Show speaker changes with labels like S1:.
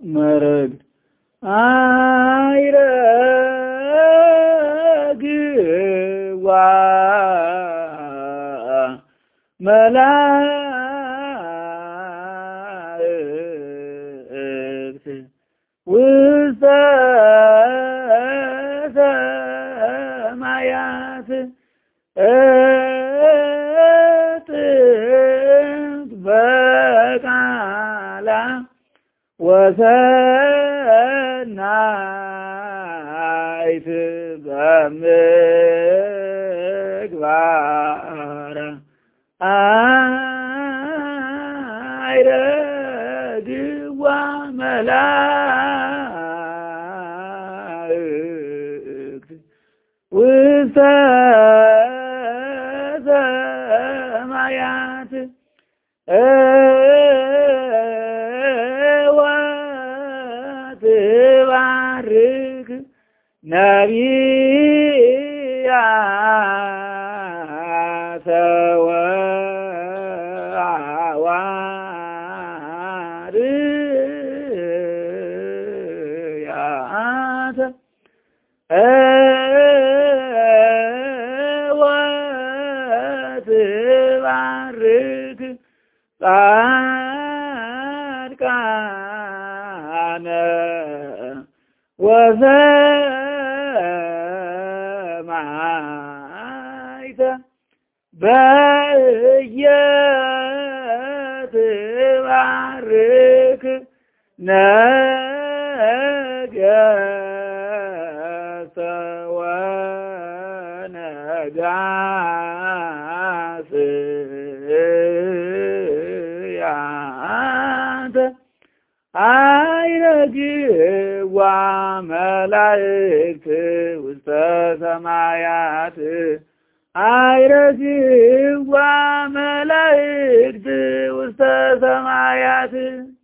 S1: መረግድ አይረግዋ መላእክት ውስተ ሰማያት ጥንት በቃላ ወሰናይት በምግባር አይረግዋ መላእክት ውስተ ሰማያት ወትባርክ ነቢያተ ወሐዋርያተ ወትባርክ ጻድቃነ ወሰማዕተ በየትባርክ ነገሥተ ወነጋሥያተ አይረግዋ መላእክት ውስተ ሰማያት አይረግዋ መላእክት ውስተ ሰማያት